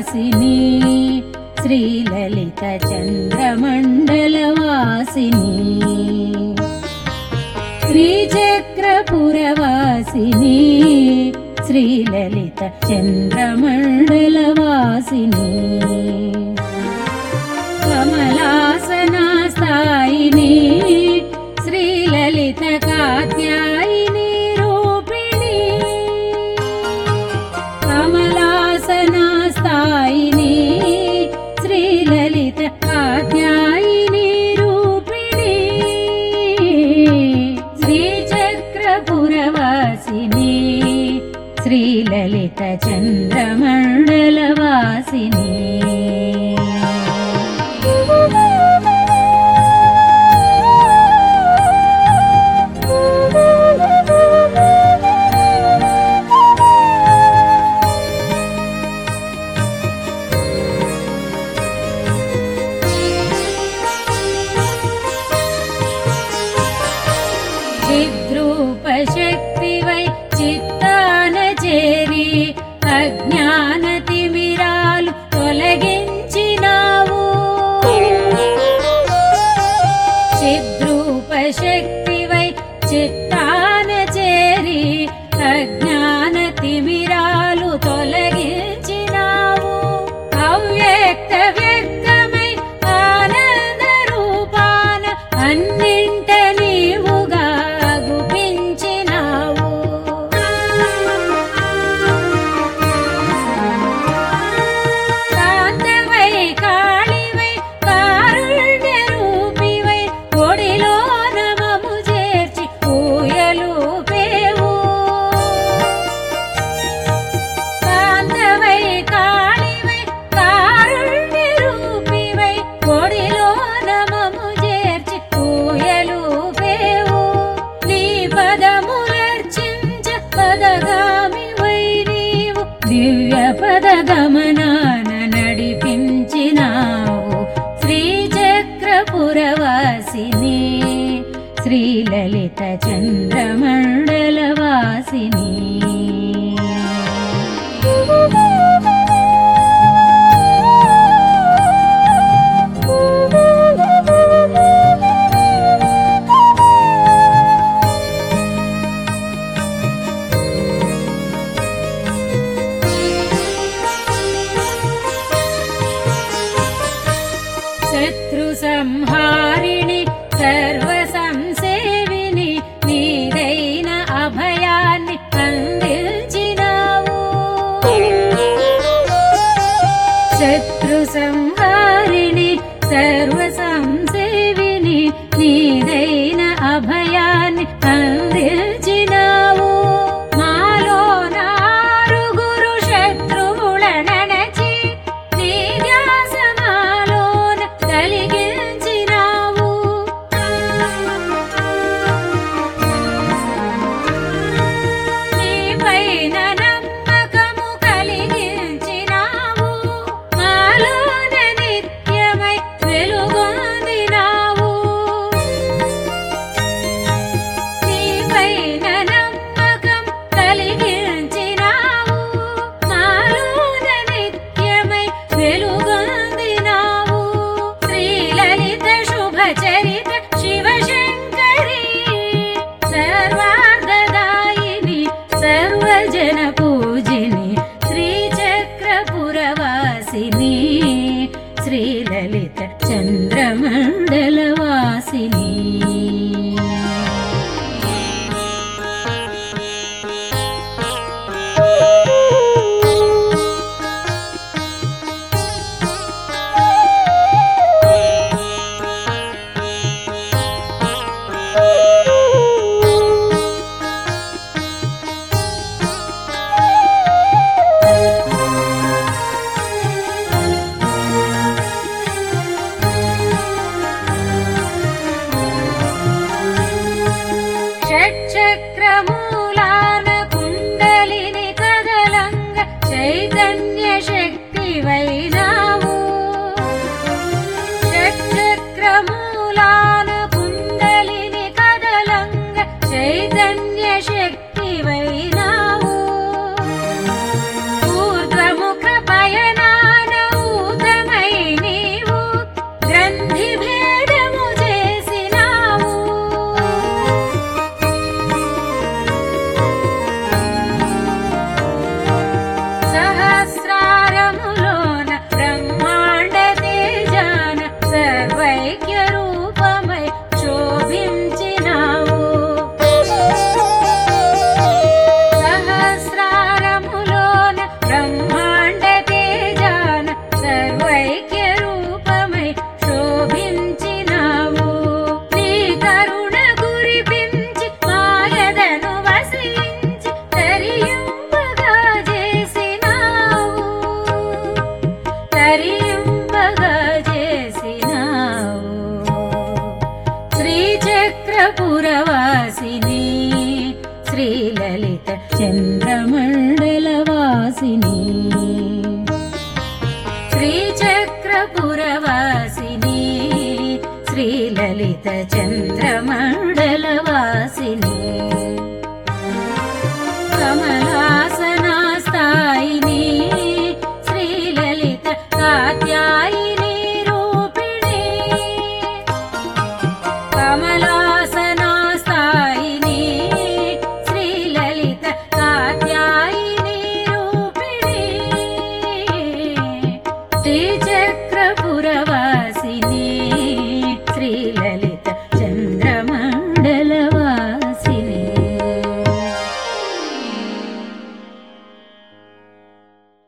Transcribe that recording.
వాసిని శ్రీలలిత చంద్రమండల వాసిని శ్రీచక్రపురవాసిని శ్రీలలిత చంద్రమండల వాసిని కమలాసనాస్థాయిని శ్రీలలిత కాత్యాయిని రూపిణి కమలాసనాస్థాయిని శ్రీలలిత కాత్యాయిని రూపిణి శ్రీచక్రపురవాసిని శ్రీలలిత చంద్రమండల వాసిని చిద్రూపశక్తివై చిత్తాన చేరి అజ్ఞాన తిమిరాలు తొలగించినావు చిద్రూపశక్తివై చిత్తాన చేరి అజ్ఞాన తిమిరాలు తొలగించినావు అవ్యక్త వ్యక్తమై ఆనంద రూపాన అన్నింట నీవుగా గుపించినావు శాంతవై కాళివై కారుణ్య రూపివై ఒడిలో నమము చేర్చి ఊయలు పేవు శాంతవై కాళివై కారుణ్య రూపివై ఒడిలో నమము చేర్చి ఊయలు పేవు నీ పదములర్చించ పదగామివై నీవు దివ్య పదగమనాన నడిపించినావు శ్రీచక్రపురవాసిని శ్రీలలిత చంద్రమండల వాసిని శత్రు సంహారిణి సర్వ సంసేవిని నీదైన అభయాన్ని चन्द्रमण्डलवासिनी कमलासनास्तायिनी श्रीललित कात्यायिनी रूपिणी कमलासनास्तायिनी श्रीललित कात्यायिनी रूपिणी श्रीचक्रपुरवासिनी